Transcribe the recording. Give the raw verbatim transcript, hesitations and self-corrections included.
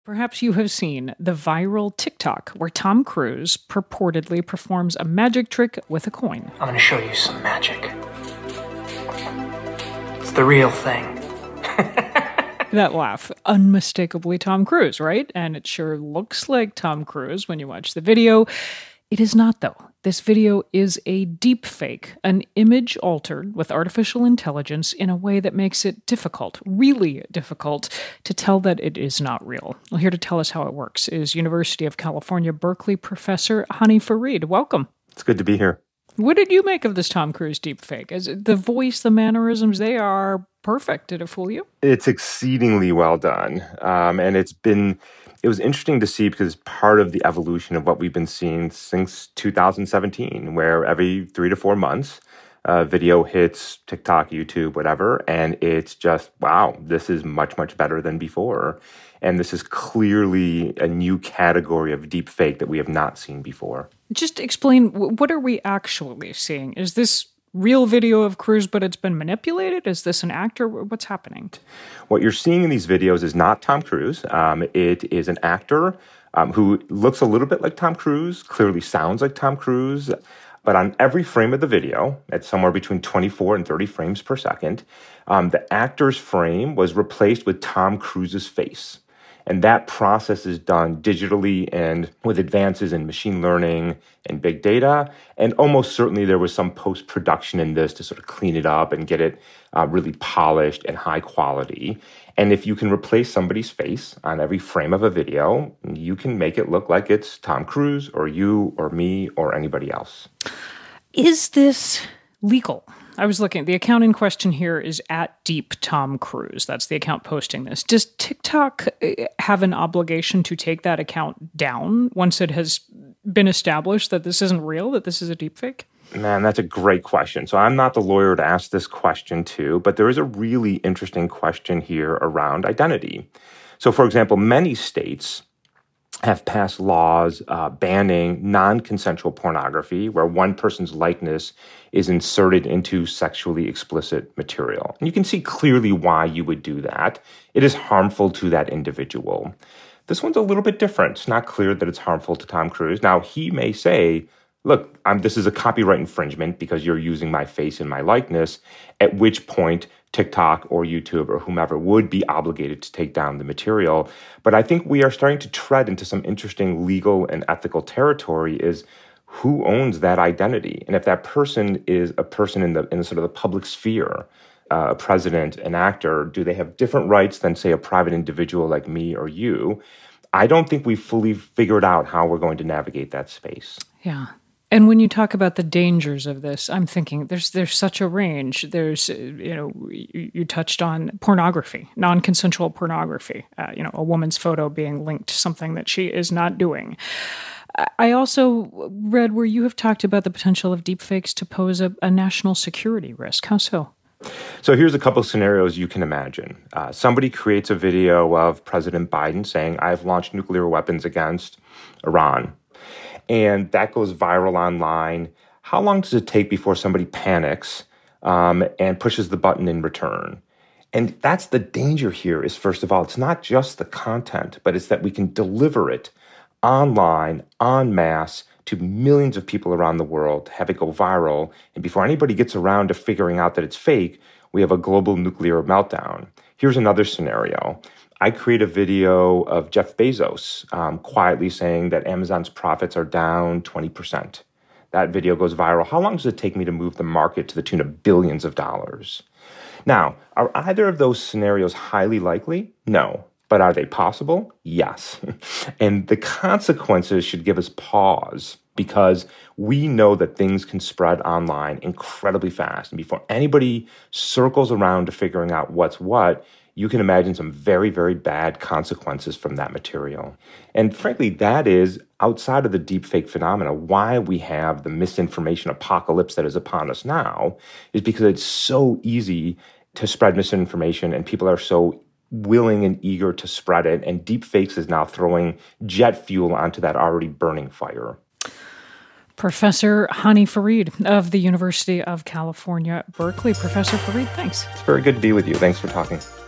Perhaps you have seen the viral TikTok where Tom Cruise purportedly performs a magic trick with a coin. I'm going to show you some magic. It's the real thing. That laugh, unmistakably Tom Cruise, right? And it sure looks like Tom Cruise when you watch the video. It is not, though. This video is a deep fake, an image altered with artificial intelligence in a way that makes it difficult, really difficult, to tell that it is not real. Well, here to tell us how it works is University of California, Berkeley professor Hany Farid. Welcome. It's good to be here. What did you make of this Tom Cruise deep fake? Is it the voice, the mannerisms, they are perfect. Did it fool you? It's exceedingly well done. Um, and it's been... It was interesting to see because it's part of the evolution of what we've been seeing since two thousand seventeen, where every three to four months, uh, video hits TikTok, YouTube, whatever, and it's just, wow, this is much, much better than before. And this is clearly a new category of deep fake that we have not seen before. Just explain, what are we actually seeing? Is this real video of Cruise, but it's been manipulated? Is this an actor? What's happening? What you're seeing in these videos is not Tom Cruise. Um, it is an actor um, who looks a little bit like Tom Cruise, clearly sounds like Tom Cruise. But on every frame of the video, at somewhere between twenty-four and thirty frames per second, um, the actor's frame was replaced with Tom Cruise's face. And that process is done digitally and with advances in machine learning and big data. And almost certainly there was some post-production in this to sort of clean it up and get it uh, really polished and high quality. And if you can replace somebody's face on every frame of a video, you can make it look like it's Tom Cruise or you or me or anybody else. Is this legal? I was looking. The account in question here is at Deep Tom Cruise. That's the account posting this. Does TikTok have an obligation to take that account down once it has been established that this isn't real, that this is a deepfake? Man, that's a great question. So I'm not the lawyer to ask this question to, but there is a really interesting question here around identity. So, for example, many states have passed laws uh, banning non-consensual pornography, where one person's likeness is inserted into sexually explicit material. And you can see clearly why you would do that. It is harmful to that individual. This one's a little bit different. It's not clear that it's harmful to Tom Cruise. Now, he may say, look, I'm, this is a copyright infringement because you're using my face and my likeness, at which point TikTok or YouTube or whomever would be obligated to take down the material. But I think we are starting to tread into some interesting legal and ethical territory is who owns that identity? And if that person is a person in the in the sort of the public sphere, uh, a president, an actor, do they have different rights than, say, a private individual like me or you? I don't think we've fully figured out how we're going to navigate that space. Yeah. And when you talk about the dangers of this, I'm thinking there's there's such a range. There's, you know, you, you touched on pornography, non-consensual pornography, uh, you know, a woman's photo being linked to something that she is not doing. I also read where you have talked about the potential of deepfakes to pose a, a national security risk. How so? So here's a couple of scenarios you can imagine. Uh, somebody creates a video of President Biden saying, I've launched nuclear weapons against Iran. And that goes viral online. How long does it take before somebody panics um, and pushes the button in return? And that's the danger here is, first of all, it's not just the content, but it's that we can deliver it online, en masse, to millions of people around the world, have it go viral. And before anybody gets around to figuring out that it's fake, we have a global nuclear meltdown. Here's another scenario. I create a video of Jeff Bezos um, quietly saying that Amazon's profits are down twenty percent. That video goes viral. How long does it take me to move the market to the tune of billions of dollars? Now, are either of those scenarios highly likely? No. But are they possible? Yes. And the consequences should give us pause because we know that things can spread online incredibly fast. And before anybody circles around to figuring out what's what, you can imagine some very, very bad consequences from that material. And frankly, that is, outside of the deepfake phenomena, why we have the misinformation apocalypse that is upon us now, is because it's so easy to spread misinformation and people are so willing and eager to spread it. And deepfakes is now throwing jet fuel onto that already burning fire. Professor Hany Farid of the University of California, Berkeley. Professor Farid, thanks. It's very good to be with you. Thanks for talking.